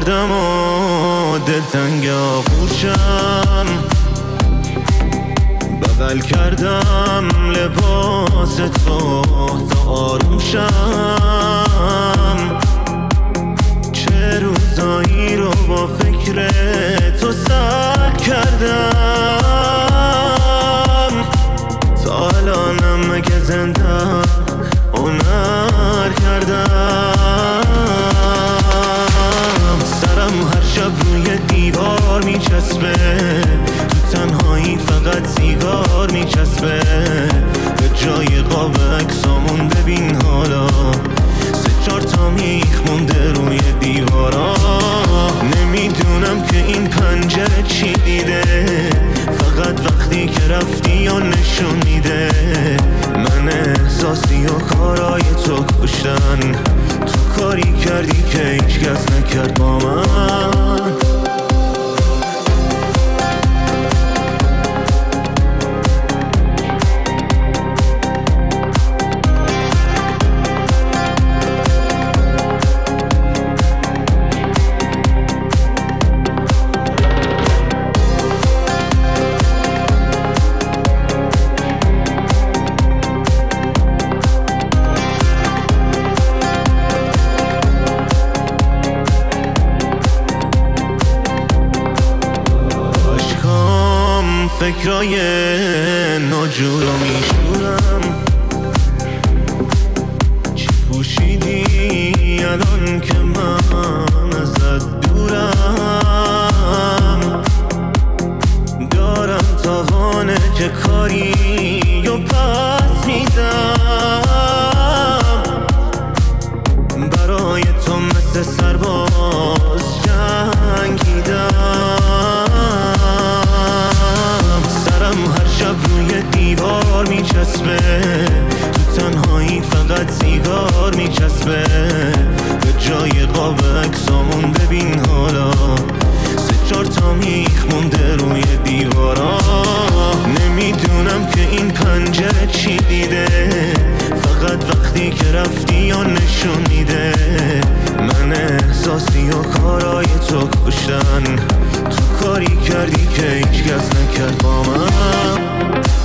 اومدم و دلتنگ آغوشم، بغل کردم لباس تو تا آروم شم. چه روزایی رو با فکر تو سر کردم، تا الانم مگه زنده هنر کردم. سرم هر شب روی دیوار میچسبه، تو تنهایی فقط سیگار میچسبه. به جای قاب عکسامون ببین حالا 3-4 تا میخ مونده روی دیوارا. نمیدونم که این پنجره چی دیده، فقط وقتی که رفتی یا نشون میده. من احساسی و کارای تو کشتن، تو کاری کردی که هیچ کس نکرد با من. فکرای ناجور رو میشورم، چی پوشیدی الان که من ازت دورم؟ دارم تاوانه که کاری و پس میدم، برای تو مثل سرباز جنگیدم. هر شب روی دیوار میچسبه، تو تنهایی فقط سیگار میچسبه. به جای قاب عکسامون ببین حالا 3-4 تا میخ مونده روی دیوارا. نمیدونم که این پنجره چی دیده، فقط وقتی که رفتی یا نشون میده. من احساسی و کارای تو کشتن، تو کاری کردی که هیچ کس نکرد با من.